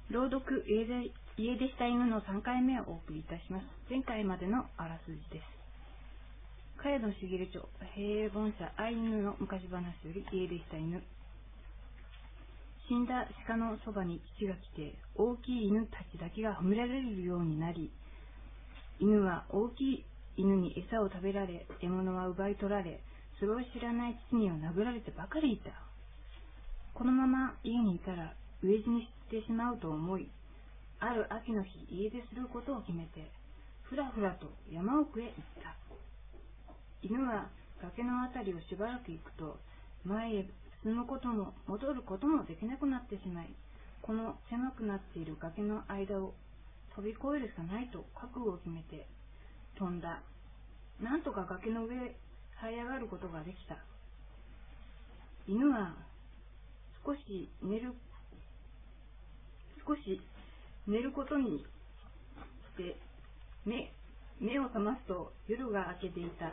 朗読家出家出した犬のさんかいめをお送りいたします。前回までのあらすじです。茅野茂町平凡者アイヌの昔話より家出した犬。死んだ鹿のそばに父が来て、大きい犬たちだけが褒められるようになり、犬は大きい犬に餌を食べられ、獲物は奪い取られ、それを知らない父には殴られてばかりいた。このまま家にいたら飢え死にしてしまうと思い、ある秋の日家出することを決めて、ふらふらと山奥へ行った。犬は崖のあたりをしばらく行くと、前へ進むことも戻ることもできなくなってしまい、この狭くなっている崖の間を飛び越えるしかないと覚悟を決めて飛んだ。なんとか崖の上へ這い上がることができた。犬は少し寝る少し寝ることにして目目を覚ますと夜が明けていた。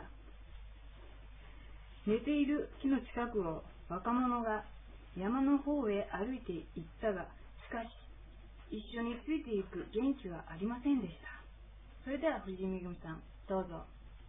寝ている木の近くを若者が山の方へ歩いて行ったが、しかし一緒についていく元気はありませんでした。それでは藤井めぐみさん、どうぞ。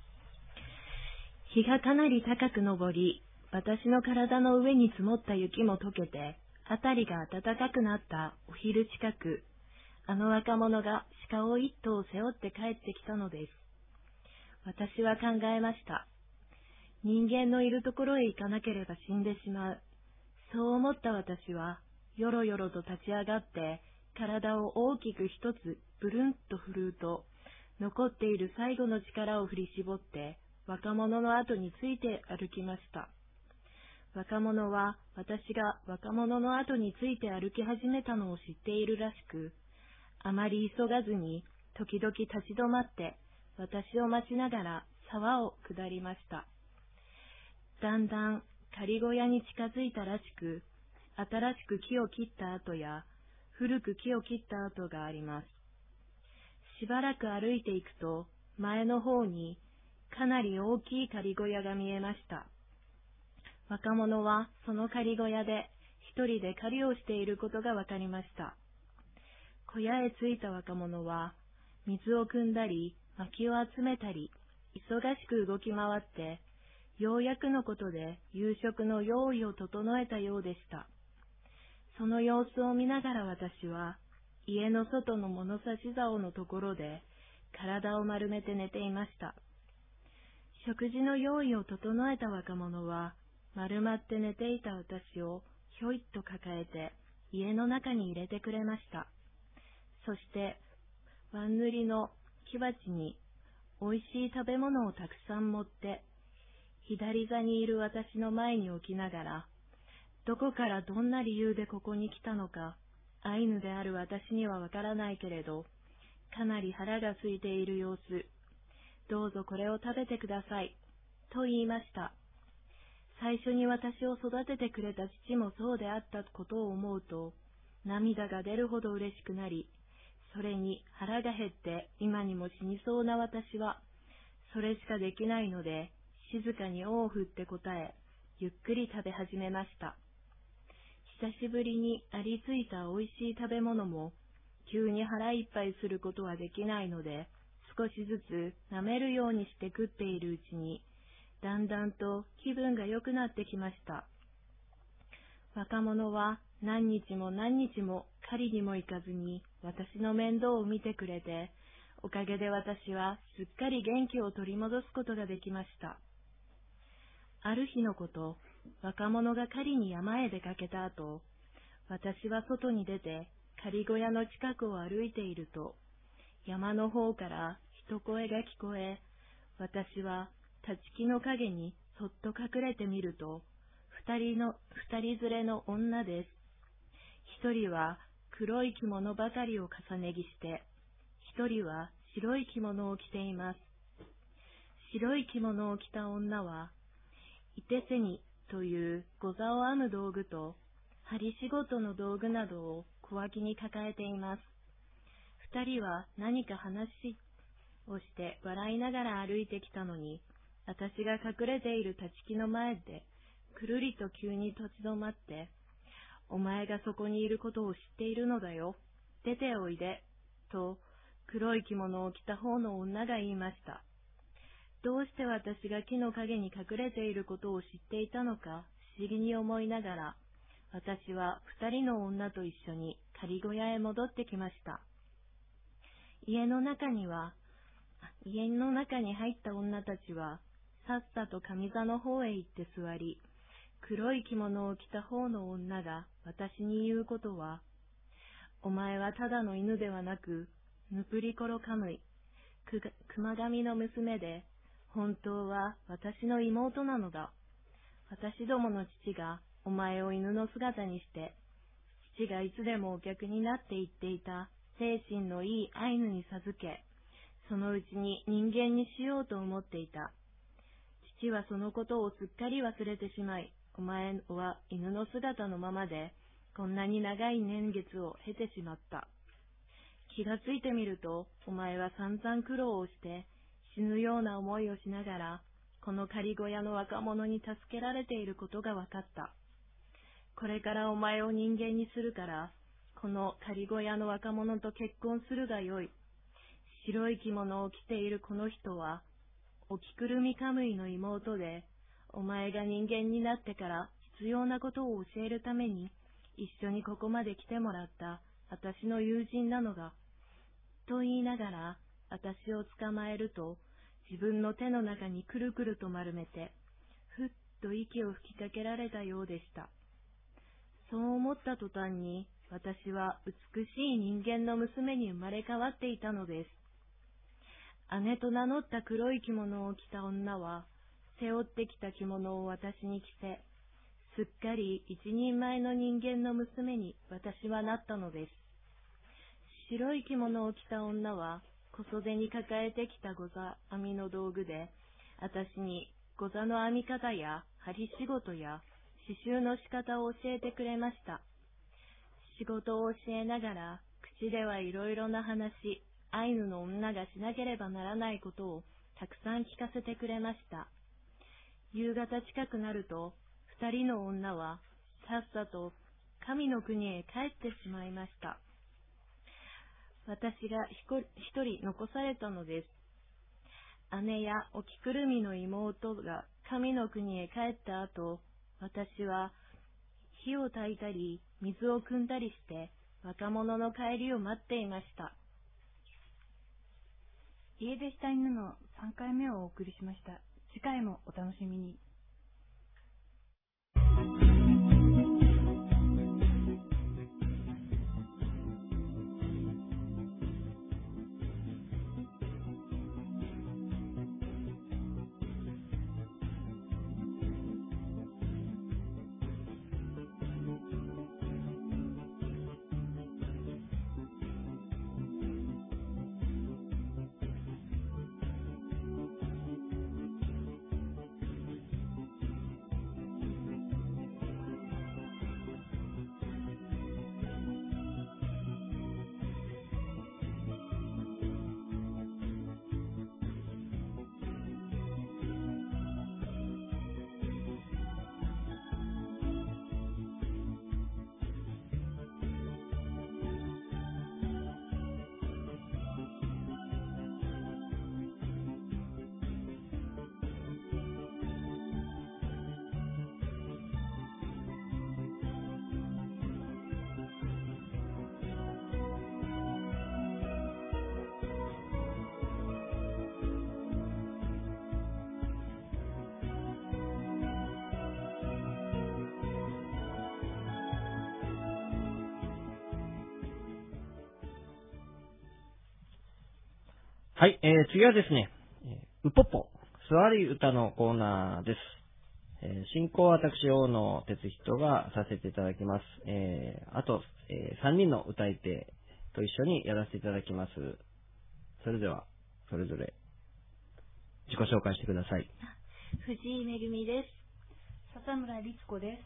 日がかなり高く昇り、私の体の上に積もった雪も溶けて、あたりが暖かくなったお昼近く、あの若者が鹿を一頭背負って帰ってきたのです。私は考えました。人間のいるところへ行かなければ死んでしまう。そう思った私は、よろよろと立ち上がって、体を大きく一つブルンと振るうと、残っている最後の力を振り絞って、若者の後について歩きました。若者は私が若者の後について歩き始めたのを知っているらしく、あまり急がずに時々立ち止まって私を待ちながら沢を下りました。だんだん仮小屋に近づいたらしく、新しく木を切った跡や古く木を切った跡があります。しばらく歩いていくと、前の方にかなり大きい仮小屋が見えました。若者はその仮小屋で一人で狩りをしていることがわかりました。小屋へ着いた若者は水を汲んだり薪を集めたり忙しく動き回って、ようやくのことで夕食の用意を整えたようでした。その様子を見ながら私は家の外の物差し竿のところで体を丸めて寝ていました。食事の用意を整えた若者は丸まって寝ていた私をひょいっと抱えて家の中に入れてくれました。そしてワン塗りの木鉢においしい食べ物をたくさん持って左座にいる私の前に置きながら、どこからどんな理由でここに来たのか、アイヌである私にはわからないけれど、かなり腹が空いている様子。どうぞこれを食べてください、と言いました。最初に私を育ててくれた父もそうであったことを思うと、涙が出るほど嬉しくなり、それに腹が減って今にも死にそうな私は、それしかできないので、静かに尾を振って答え、ゆっくり食べ始めました。久しぶりにありついたおいしい食べ物も、急に腹いっぱいすることはできないので、少しずつ舐めるようにして食っているうちに、だんだんと気分が良くなってきました。若者は何日も何日も狩りにも行かずに私の面倒を見てくれて、おかげで私はすっかり元気を取り戻すことができました。ある日のこと、若者が狩りに山へ出かけた後、私は外に出て狩り小屋の近くを歩いていると、山の方から一声が聞こえ、私は立ち木の陰にそっと隠れてみると、二人の、二人連れの女です。一人は黒い着物ばかりを重ね着して、一人は白い着物を着ています。白い着物を着た女は、いてせにというござを編む道具と、針仕事の道具などを小脇に抱えています。二人は何か話をして笑いながら歩いてきたのに、私が隠れている立ち木の前で、くるりと急に立ち止まって、お前がそこにいることを知っているのだよ、っ出ておいで、と黒い着物を着た方の女が言いました。どうして私が木の陰に隠れていることを知っていたのか不思議に思いながら、私は二人の女と一緒に仮小屋へ戻ってきました。家の中には、家の中に入った女たちは、さっさと上座の方へ行って座り、黒い着物を着た方の女が私に言うことは、お前はただの犬ではなく、ヌプリコロカムイ、く熊神の娘で、本当は私の妹なのだ。私どもの父がお前を犬の姿にして、父がいつでもお客になって言っていた精神のいいアイヌに授け、そのうちに人間にしようと思っていた。父はそのことをすっかり忘れてしまい、お前は犬の姿のままで、こんなに長い年月を経てしまった。気がついてみると、お前は散々苦労をして、死ぬような思いをしながら、この仮小屋の若者に助けられていることが分かった。これからお前を人間にするから、この仮小屋の若者と結婚するがよい。白い着物を着ているこの人は、おきくるみカムイの妹で、お前が人間になってから必要なことを教えるために、一緒にここまで来てもらった私の友人なのだ。と言いながら、私を捕まえると、自分の手の中にくるくると丸めて、ふっと息を吹きかけられたようでした。そう思った途端に、私は美しい人間の娘に生まれ変わっていたのです。姉と名乗った黒い着物を着た女は、背負ってきた着物を私に着せ、すっかり一人前の人間の娘に私はなったのです。白い着物を着た女は、小袖に抱えてきた御座編みの道具で、私に御座の編み方や針仕事や刺繍の仕方を教えてくれました。仕事を教えながら、口ではいろいろな話、アイヌの女がしなければならないことをたくさん聞かせてくれました。夕方近くなると、二人の女はさっさと神の国へ帰ってしまいました。私が一人残されたのです。姉やおきくるみの妹が神の国へ帰った後、私は火を焚いたり水を汲んだりして若者の帰りを待っていました。 家出した犬のさんかいめをお送りしました。次回もお楽しみに。 はい、えー、次はですね、うぽぽ、座り歌のコーナーです。えー、進行は私、大野哲人がさせていただきます。えー、あと、えー、さんにんの歌い手と一緒にやらせていただきます。それでは、それぞれ、自己紹介してください。 藤井めぐみです。笹村律子です。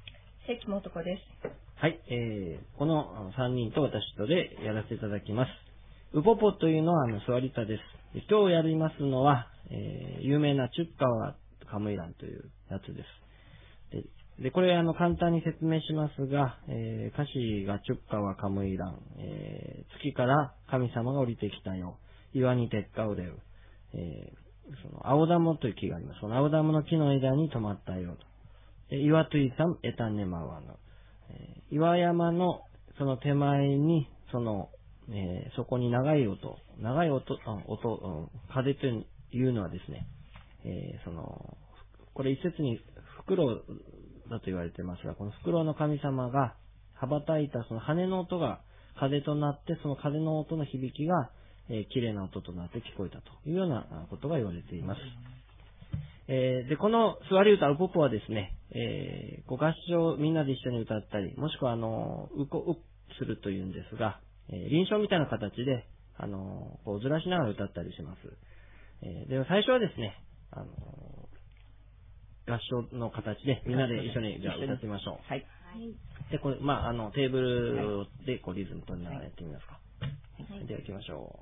関本子です。 はい、えー、このさんにんと私とでやらせていただきます。うぽぽというのはあの座り歌です。今日やりますのは、えー、有名なチュッカワカムイランというやつです。でで、これ、あの、簡単に説明しますが、えー、歌詞がチュッカはカムイラン、えー、月から神様が降りてきたよ。岩に鉄火を出る。えー、その、青ダムという木があります。その青ダムの木の枝に止まったよと。で、岩といさん、エタンネマワの。えー、岩山の、その手前に、その、えー、そこに長い音、長い音、あ音、うん、風というのはですね、えー、その、これ一説に袋だと言われてますが、この袋の神様が羽ばたいたその羽の音が風となって、その風の音の響きが、えー、綺麗な音となって聞こえたというようなことが言われています。えー、で、この座り歌ウポポはですね、えー、ご合唱みんなで一緒に歌ったり、もしくはあの、うこ、うするというんですが、えー、臨床みたいな形で、あの、こうずらしながら歌ったりします。えー、で、最初はですね、あの、合唱の形でみんなで一緒にじゃあ歌ってみましょう。 はい。 で、これ、まあ、あの、テーブルでこうリズム取りながらやってみますか。はい、では行きましょ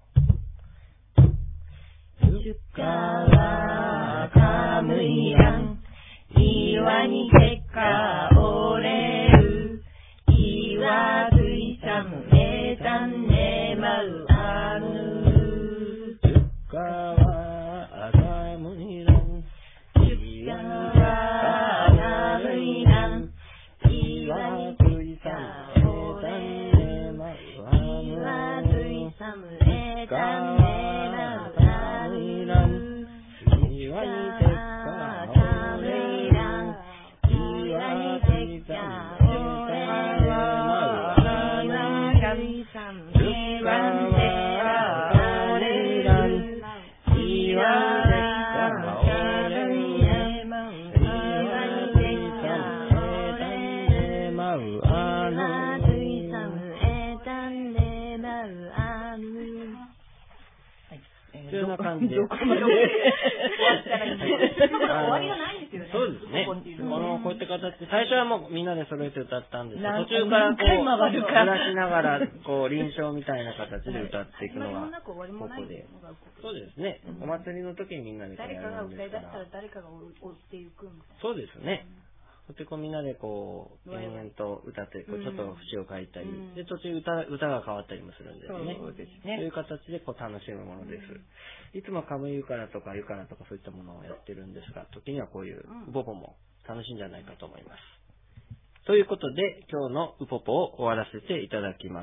う。 ゆかわかむいらん、岩に結果折れる、岩ついさむめたんねまうあぬ。 ゆかわかむいらん、 ゆかわかむいらん、岩に結果折れる、岩ついさむめたんねまうあぬ。 岩に鉄火が折れる、岩に鉄火が折れる、岩神さん、岩に鉄火が折れる、岩鉄火が折れる、岩に鉄火が折れる、まうあぬ、水さむえたんでまうあぬ。 というような感じで。 どこまで終わったらいいんですか？終わりがないんですよね。 そうですね。この、こういった形で、最初はもうみんなで揃えて歌ったんですけど、 何途中からこう、 回回るかずらしながら、こう、臨床みたいな形で歌っていくのが、ここで。そうですね。お祭りの時にみんなでこれやるんですから。 誰かが追っていくみたいな。 そうですね。そしてこうみんなでこう、延々と歌って、こうちょっと節を書いたり、で、途中歌、歌が変わったりもするんですね。 そうですね。 という形でこう楽しむものです。いつもカムイユカラとかユカラとかそういったものをやってるんですが、時にはこういうウポポも楽しいんじゃないかと思います。ということで、今日のウポポを終わらせていただきます。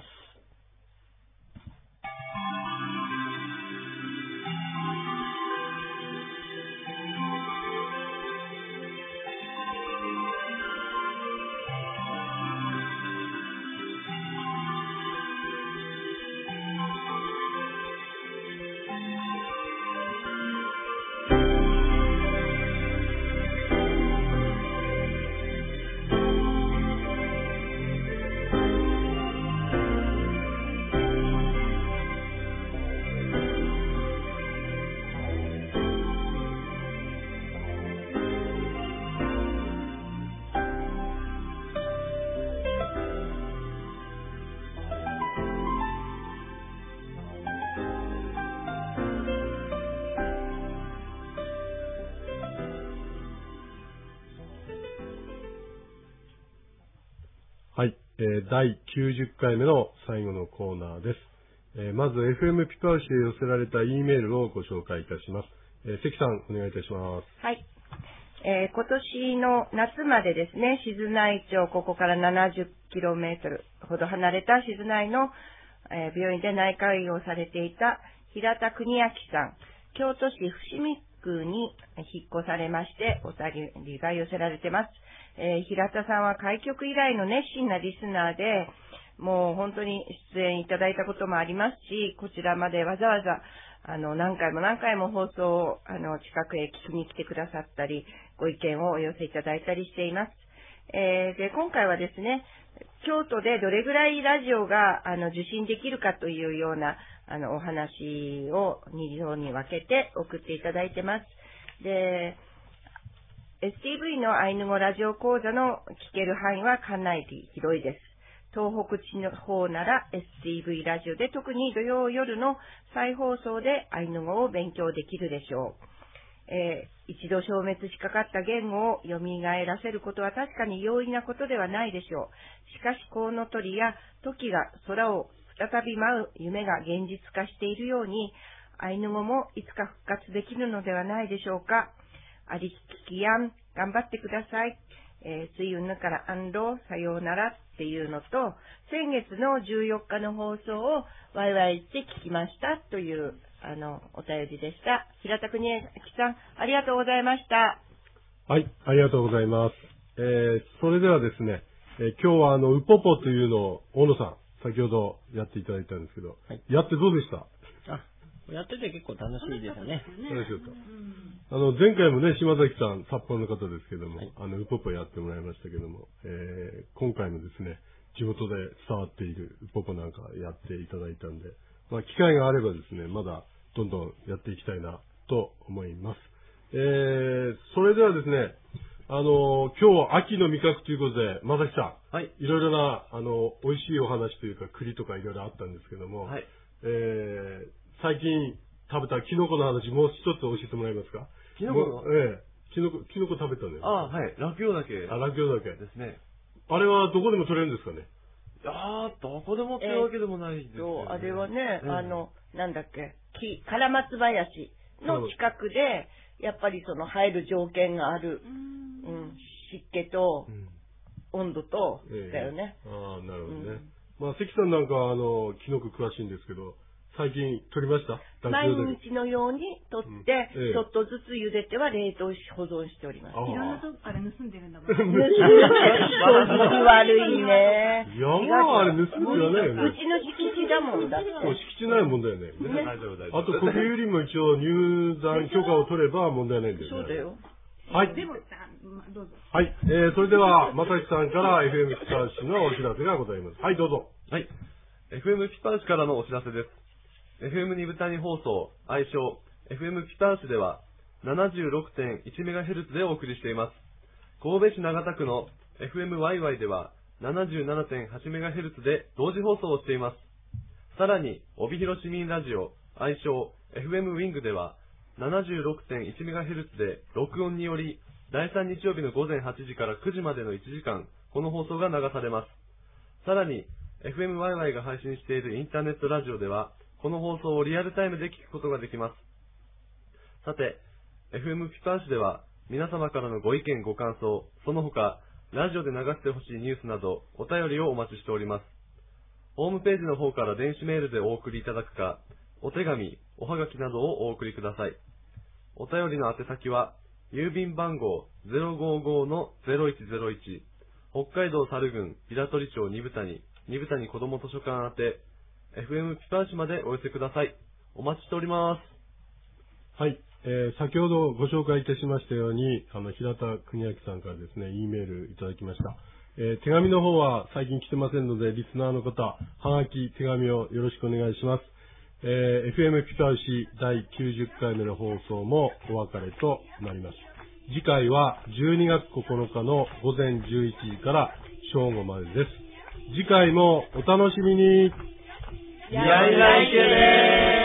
はい、えー、だいきゅうじゅっかいめの最後のコーナーです。えー、まず エフエム ピパウシへ寄せられた E メールをご紹介いたします。えー、関さんお願いいたします。 はい。えー、今年の夏までですね、静内町、ここからななじゅっキロメートルほど離れた静内の、えー、病院で内科医をされていた平田邦明さん、京都市伏見区に引っ越されまして、お便りが寄せられています。えー、平田さんは開局以来の熱心なリスナーで、もう本当に出演いただいたこともありますし、こちらまでわざわざ、あの、何回も何回も放送を、あの、近くへ聞きに来てくださったり、ご意見をお寄せいただいたりしています。えー、で、今回はですね、京都でどれぐらいラジオが、あの、受信できるかというような、あの、お話をに行に分けて送っていただいてます。で、エスティーブイ のアイヌ語ラジオ講座の聞ける範囲はかなり広いです。東北地の方なら エスティーブイ ラジオで特に土曜夜の再放送でアイヌ語を勉強できるでしょう。え一度消滅しかかった言語を蘇らせることは確かに容易なことではないでしょう。しかし、コウノトリやトキが空を再び舞う夢が現実化しているように、アイヌ語もいつか復活できるのではないでしょうか。ありききやん、頑張ってください。えー、水運ぬから安老、さようならっていうのと、先月のじゅうよっかの放送をワイワイって聞きましたという、あの、お便りでした。平田邦明さん、ありがとうございました。 はい、ありがとうございます。えー、それではですね、えー、今日はあの、ウポポというのを、大野さん、先ほどやっていただいたんですけど、はい、やってどうでした？ あ、やってて結構楽しいですよね。 楽しかった。あの、前回もね、島崎さん、札幌の方ですけども、はい、あの、ウポポやってもらいましたけども、えー、今回もですね、地元で伝わっているウポポなんかやっていただいたんで、まあ、機会があればですね、まだどんどんやっていきたいなと思います。えー、それではですね、あの、今日秋の味覚ということで、まさきさん、はい、いろいろな、あの、美味しいお話というか、栗とかいろいろあったんですけども、はい、えー、最近食べたキノコの話、もう一つ教えてもらえますか？ キノコのええ、キノコ、キノコ食べたんだよ。 ああ、はい、ラキョウダケ。 あ、ラキョウダケ。 ですね。 あれはどこでも取れるんですかね？ いやー、どこでもっていうわけでもないですよ、ね。 あれはね、うん、あの、なんだっけ、木、カラマツ林の近くで、やっぱりその生える条件がある、うん、湿気と、うん、温度と、だよね。 えー、ああ、なるほどね。うん、まあ、関さんなんかは、あの、キノコ詳しいんですけど、最近取りました？ 毎日のように取って、うんええ、ちょっとずつ茹でては冷凍し保存しております。 いろんなとこから盗んでるんだもん。 盗んでる。悪いね。 山はあれ盗むじゃないよね。 うちの敷地だもんだって。 敷地ないもんだよね。ね大丈夫大丈夫。あと国有林も一応入山許可を取れば問題ないんだよね。 そうだよ。 はい。でも、どうぞ。はい。えー、それでは、まさきさんから エフエム 北橋のお知らせがございます。はい、どうぞ。 はい。エフエム 北橋からのお知らせです。エフエム にぶたに放送、愛称、エフエム 北橋では、ななじゅうろくてんいちメガヘルツ でお送りしています。神戸市長田区の エフエムワイワイ では、ななじゅうななてんはちメガヘルツ で同時放送をしています。さらに、帯広市民ラジオ、愛称、エフエム ウィング では、ななじゅうろくてんいちメガヘルツ で録音により、だいさん日曜日の午前はちじからくじまでのいちじかん、この放送が流されます。さらに、エフエムワイワイ が配信しているインターネットラジオでは、この放送をリアルタイムで聞くことができます。さて、エフエム 北橋では、皆様からのご意見ご感想、その他、ラジオで流してほしいニュースなど、お便りをお待ちしております。ホームページの方から電子メールでお送りいただくか、お手紙、おはがきなどをお送りください。お便りの宛先は、郵便番号 ゼロごごのゼロいちゼロいち、北海道猿郡平取町二部谷、二部谷子ども図書館宛て、エフエム 北橋までお寄せください。お待ちしております。 はい。えー、先ほどご紹介いたしましたように、あの、平田邦明さんからですね、Eメールいただきました。えー、手紙の方は最近来てませんので、リスナーの方、はがき、手紙をよろしくお願いします。えー、エフエム 北橋だいきゅうじゅっかいめの放送もお別れとなります。次回はじゅうにがつここのかのごぜんじゅういちじから正午までです。次回もお楽しみに。 やいらいけでーす。